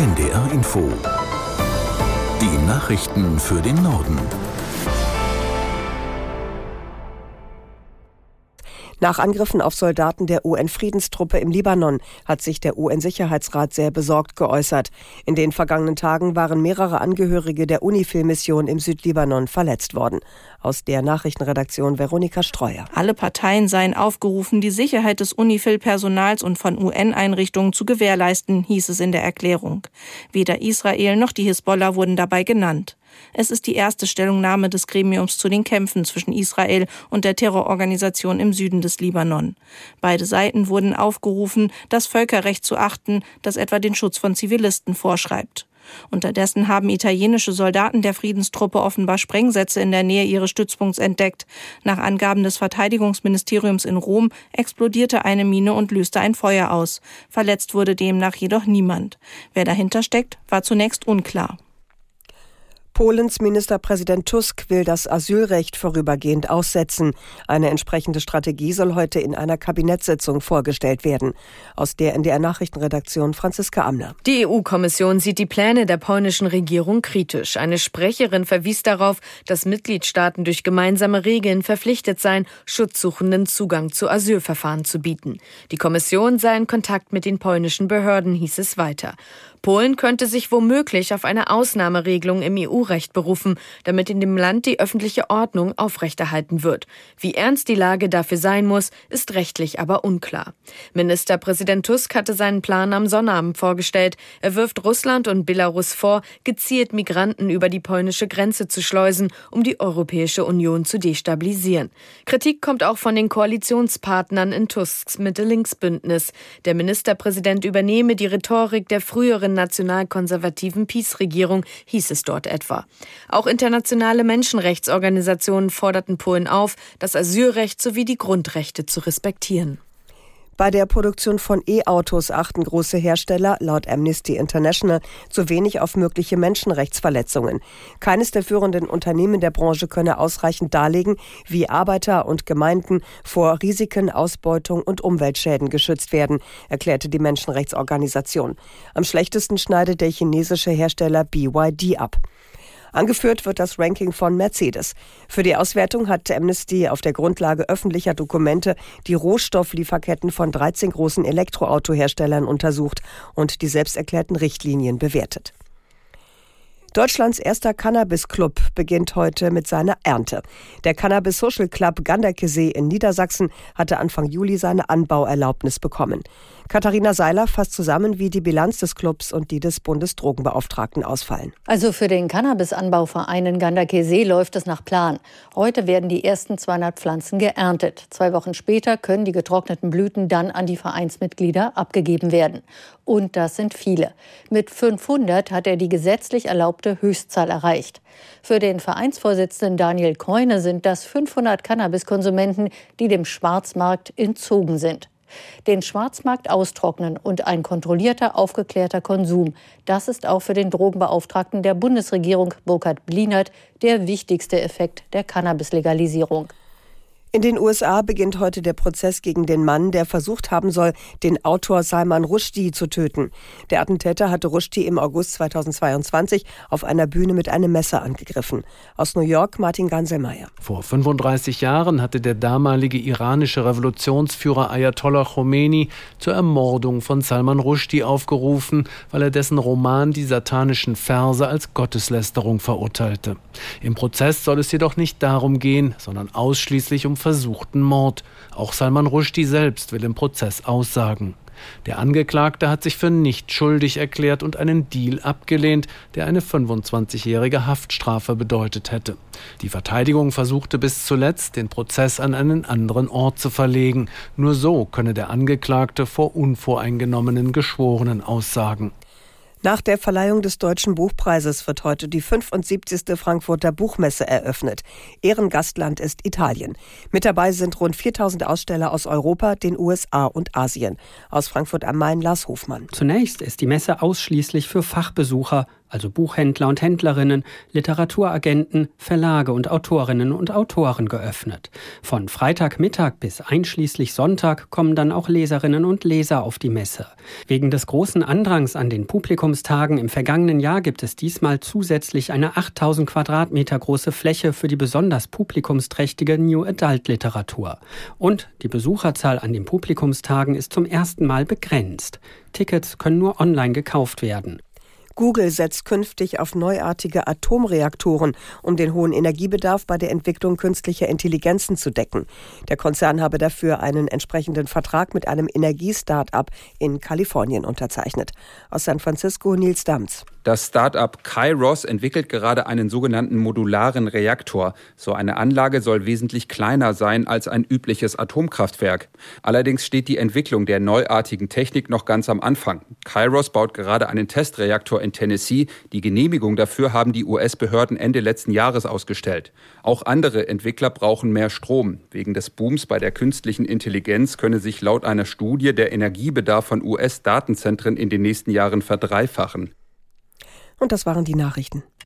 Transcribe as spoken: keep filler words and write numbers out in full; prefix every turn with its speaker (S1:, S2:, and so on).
S1: N D R Info. Die Nachrichten für den Norden.
S2: Nach Angriffen auf Soldaten der U N-Friedenstruppe im Libanon hat sich der U N-Sicherheitsrat sehr besorgt geäußert. In den vergangenen Tagen waren mehrere Angehörige der UNIFIL-Mission im Südlibanon verletzt worden. Aus der Nachrichtenredaktion Veronika Streuer.
S3: Alle Parteien seien aufgerufen, die Sicherheit des UNIFIL-Personals und von U N-Einrichtungen zu gewährleisten, hieß es in der Erklärung. Weder Israel noch die Hisbollah wurden dabei genannt. Es ist die erste Stellungnahme des Gremiums zu den Kämpfen zwischen Israel und der Terrororganisation im Süden des Libanon. Beide Seiten wurden aufgerufen, das Völkerrecht zu achten, das etwa den Schutz von Zivilisten vorschreibt. Unterdessen haben italienische Soldaten der Friedenstruppe offenbar Sprengsätze in der Nähe ihres Stützpunkts entdeckt. Nach Angaben des Verteidigungsministeriums in Rom explodierte eine Mine und löste ein Feuer aus. Verletzt wurde demnach jedoch niemand. Wer dahinter steckt, war zunächst unklar.
S2: Polens Ministerpräsident Tusk will das Asylrecht vorübergehend aussetzen. Eine entsprechende Strategie soll heute in einer Kabinettssitzung vorgestellt werden. Aus der N D R-Nachrichtenredaktion Franziska Amler.
S4: Die E U-Kommission sieht die Pläne der polnischen Regierung kritisch. Eine Sprecherin verwies darauf, dass Mitgliedstaaten durch gemeinsame Regeln verpflichtet seien, Schutzsuchenden Zugang zu Asylverfahren zu bieten. Die Kommission sei in Kontakt mit den polnischen Behörden, hieß es weiter. Polen könnte sich womöglich auf eine Ausnahmeregelung im E U-Recht berufen, damit in dem Land die öffentliche Ordnung aufrechterhalten wird. Wie ernst die Lage dafür sein muss, ist rechtlich aber unklar. Ministerpräsident Tusk hatte seinen Plan am Sonnabend vorgestellt. Er wirft Russland und Belarus vor, gezielt Migranten über die polnische Grenze zu schleusen, um die Europäische Union zu destabilisieren. Kritik kommt auch von den Koalitionspartnern in Tusks Mitte-Links-Bündnis. Der Ministerpräsident übernehme die Rhetorik der früheren nationalkonservativen PiS-Regierung, hieß es dort etwa. Auch internationale Menschenrechtsorganisationen forderten Polen auf, das Asylrecht sowie die Grundrechte zu respektieren.
S2: Bei der Produktion von E-Autos achten große Hersteller, laut Amnesty International, zu wenig auf mögliche Menschenrechtsverletzungen. Keines der führenden Unternehmen der Branche könne ausreichend darlegen, wie Arbeiter und Gemeinden vor Risiken, Ausbeutung und Umweltschäden geschützt werden, erklärte die Menschenrechtsorganisation. Am schlechtesten schneidet der chinesische Hersteller B Y D ab. Angeführt wird das Ranking von Mercedes. Für die Auswertung hat Amnesty auf der Grundlage öffentlicher Dokumente die Rohstofflieferketten von dreizehn großen Elektroautoherstellern untersucht und die selbsterklärten Richtlinien bewertet. Deutschlands erster Cannabis-Club beginnt heute mit seiner Ernte. Der Cannabis Social Club Ganderkesee in Niedersachsen hatte Anfang Juli seine Anbauerlaubnis bekommen. Katharina Seiler fasst zusammen, wie die Bilanz des Clubs und die des Bundesdrogenbeauftragten ausfallen.
S5: Also für den Cannabis-Anbauverein in Ganderkesee läuft es nach Plan. Heute werden die ersten zweihundert Pflanzen geerntet. Zwei Wochen später können die getrockneten Blüten dann an die Vereinsmitglieder abgegeben werden. Und das sind viele. Mit fünfhundert hat er die gesetzlich erlaubte Höchstzahl erreicht. Für den Vereinsvorsitzenden Daniel Keune sind das fünfhundert Cannabiskonsumenten, die dem Schwarzmarkt entzogen sind. Den Schwarzmarkt austrocknen und ein kontrollierter, aufgeklärter Konsum. Das ist auch für den Drogenbeauftragten der Bundesregierung, Burkhard Blinert, der wichtigste Effekt der Cannabis-Legalisierung.
S2: In den U S A beginnt heute der Prozess gegen den Mann, der versucht haben soll, den Autor Salman Rushdie zu töten. Der Attentäter hatte Rushdie im August zweitausendzweiundzwanzig auf einer Bühne mit einem Messer angegriffen. Aus New York Martin Ganselmeier.
S6: Vor fünfunddreißig Jahren hatte der damalige iranische Revolutionsführer Ayatollah Khomeini zur Ermordung von Salman Rushdie aufgerufen, weil er dessen Roman Die satanischen Verse als Gotteslästerung verurteilte. Im Prozess soll es jedoch nicht darum gehen, sondern ausschließlich um versuchten Mord. Auch Salman Rushdie selbst will im Prozess aussagen. Der Angeklagte hat sich für nicht schuldig erklärt und einen Deal abgelehnt, der eine fünfundzwanzigjährige Haftstrafe bedeutet hätte. Die Verteidigung versuchte bis zuletzt, den Prozess an einen anderen Ort zu verlegen. Nur so könne der Angeklagte vor unvoreingenommenen Geschworenen aussagen.
S2: Nach der Verleihung des Deutschen Buchpreises wird heute die fünfundsiebzigste Frankfurter Buchmesse eröffnet. Ehrengastland ist Italien. Mit dabei sind rund viertausend Aussteller aus Europa, den U S A und Asien. Aus Frankfurt am Main Lars Hofmann.
S7: Zunächst ist die Messe ausschließlich für Fachbesucher. also Buchhändler und Händlerinnen, Literaturagenten, Verlage und Autorinnen und Autoren geöffnet. Von Freitagmittag bis einschließlich Sonntag kommen dann auch Leserinnen und Leser auf die Messe. Wegen des großen Andrangs an den Publikumstagen im vergangenen Jahr gibt es diesmal zusätzlich eine achttausend Quadratmeter große Fläche für die besonders publikumsträchtige New Adult Literatur. Und die Besucherzahl an den Publikumstagen ist zum ersten Mal begrenzt. Tickets können nur online gekauft werden.
S2: Google setzt künftig auf neuartige Atomreaktoren, um den hohen Energiebedarf bei der Entwicklung künstlicher Intelligenzen zu decken. Der Konzern habe dafür einen entsprechenden Vertrag mit einem Energie-Start-up in Kalifornien unterzeichnet. Aus San Francisco Nils Damz.
S8: Das Start-up Kairos entwickelt gerade einen sogenannten modularen Reaktor. So eine Anlage soll wesentlich kleiner sein als ein übliches Atomkraftwerk. Allerdings steht die Entwicklung der neuartigen Technik noch ganz am Anfang. Kairos baut gerade einen Testreaktor in Tennessee. Die Genehmigung dafür haben die U S-Behörden Ende letzten Jahres ausgestellt. Auch andere Entwickler brauchen mehr Strom. Wegen des Booms bei der künstlichen Intelligenz könne sich laut einer Studie der Energiebedarf von U S-Datenzentren in den nächsten Jahren verdreifachen.
S2: Und das waren die Nachrichten.